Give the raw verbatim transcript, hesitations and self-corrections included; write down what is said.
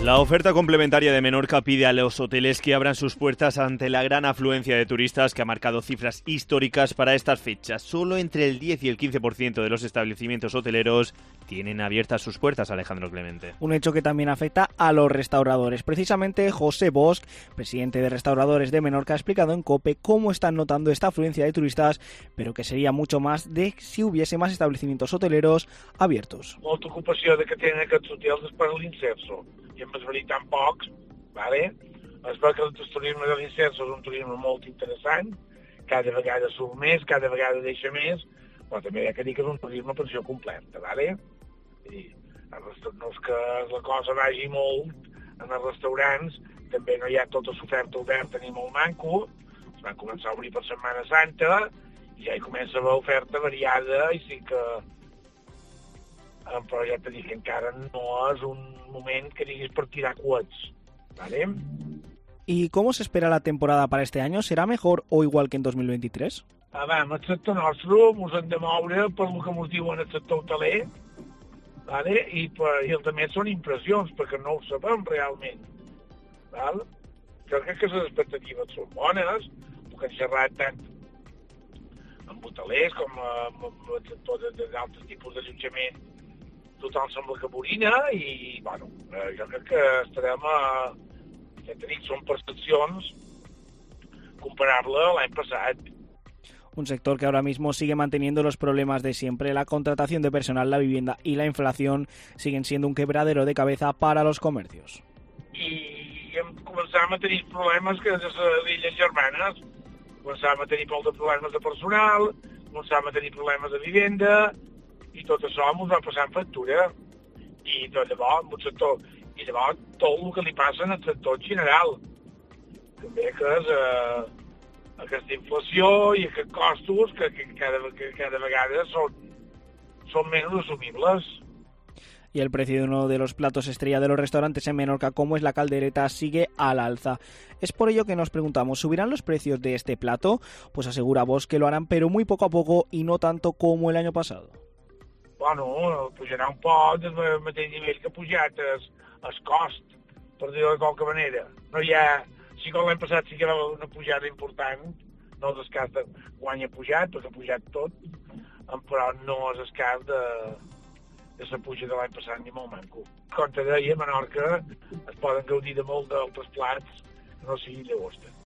La oferta complementaria de Menorca pide a los hoteles que abran sus puertas ante la gran afluencia de turistas que ha marcado cifras históricas para estas fechas. Solo entre el diez y el quince por ciento de los establecimientos hoteleros tienen abiertas sus puertas, Alejandro Clemente. Un hecho que también afecta a los restauradores. Precisamente José Bosch, presidente de Restauradores de Menorca, ha explicado en COPE cómo están notando esta afluencia de turistas, pero que sería mucho más de si hubiese más establecimientos hoteleros abiertos. Molta ocupació de que tenen aquests hotels és per l'inserso, i en mesura tan pocs, vale? Es veu que el turisme de l'inserso és un turisme molt interessant, cada vegada surt més, cada vegada deixa més, però també hi ha que dir que és un turisme a pensió completa, vale? I no és que la cosa vagi molt en els restaurants, també no hi ha tota l'oferta oberta ni molt manco, es van començar a obrir per Setmana Santa, i ja hi comença l'oferta variada, i sí que... Però ja t'he dit que encara no és un moment que diguis per tirar coets, ¿vale? ¿Y cómo se espera la temporada para este año? ¿Será mejor o igual que en dos mil veintitrés? Ah, va, el sector nostre ens hem de moure per el que ens diuen el sector hoteler, ¿vale? I, per, i també són impressions, perquè no ho sabem realment. ¿Val? Jo crec que les expectatives són bones, perquè han xerrat tant amb hotelers com amb el sector d'altres tipus d'allotjament. Tothom sembla que borina i, bueno, jo crec que estarem a... Ja t'he dit, són percepcions comparable a l'any passat. Un sector que ahora mismo sigue manteniendo los problemas de siempre. La contratación de personal, la vivienda y la inflación siguen siendo un quebradero de cabeza para los comercios. I hem començat a tenir problemes que des de les Illes Germanes. Començàvem a tenir molts problemes de personal, començàvem a tenir problemes de vivenda, i tot això ens va passar en factura. I de llavors, en sector, i llavors tot el que li passa en el sector general. També que és eh, aquesta inflació i aquests costos que, que, cada, que cada vegada són, són menys assumibles. Y el precio de uno de los platos estrella de los restaurantes en Menorca, como es la caldereta, sigue al alza. Es por ello que nos preguntamos, ¿subirán los precios de este plato? Pues asegura Bosch que lo harán, pero muy poco a poco y no tanto como el año pasado. Bueno, pujarà un poc del mateix nivell que ha pujat el, el cost, per dir-ho de qualque manera. No hi ha... Si com l'any passat sí que era una pujada important, no és el cas de quan ha pujat, perquè ha pujat tot, però no és el cas de... de la puja de l'any passat ni molt manco. Com te deia, a Menorca es poden gaudir de molt d'altres plats que no siguin llagosta.